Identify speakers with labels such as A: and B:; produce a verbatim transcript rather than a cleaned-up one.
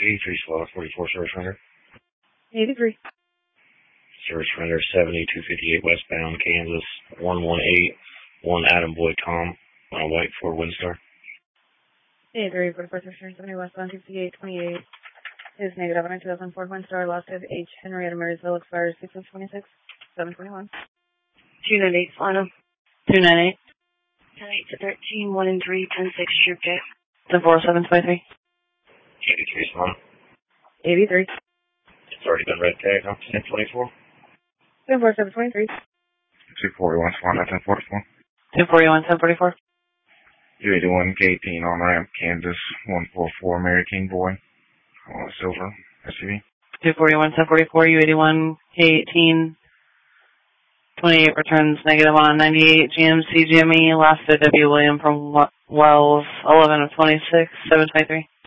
A: eighty-three slot, forty-four service render.
B: eighty-three.
A: Service render seventy-two fifty-eight westbound, Kansas, one one eight, one Adam Boy Tom, on a white Ford Windstar.
B: eighty-three, forty-four service render, seventy westbound, fifty-eight twenty-eight. Is negative on a two thousand four Windstar, last of H. Henrietta Marysville, expires six of twenty-six, seven twenty-one.
C: two ninety-eight, Solano.
B: two ninety-eight.
C: ten eight to thirteen, one and three, ten six, Troop J.
B: ten four seven twenty-three.
A: eighty-three Solano.
B: eighty-three.
A: It's already been red tagged on ten twenty-four.
B: ten four seven twenty-three.
A: two forty-one Solano, ten forty-four.
B: two forty-one, ten forty-four.
A: two eighty-one, K eighteen on ramp, Kansas, one forty-four, Mary King Boy, uh, silver, S U V.
B: two forty-one, ten forty-four, U eighty-one, K eighteen, twenty-eight returns negative on ninety-eight, G M C G M E, last of W. William from Wells, eleven of twenty-six, seven twenty-three.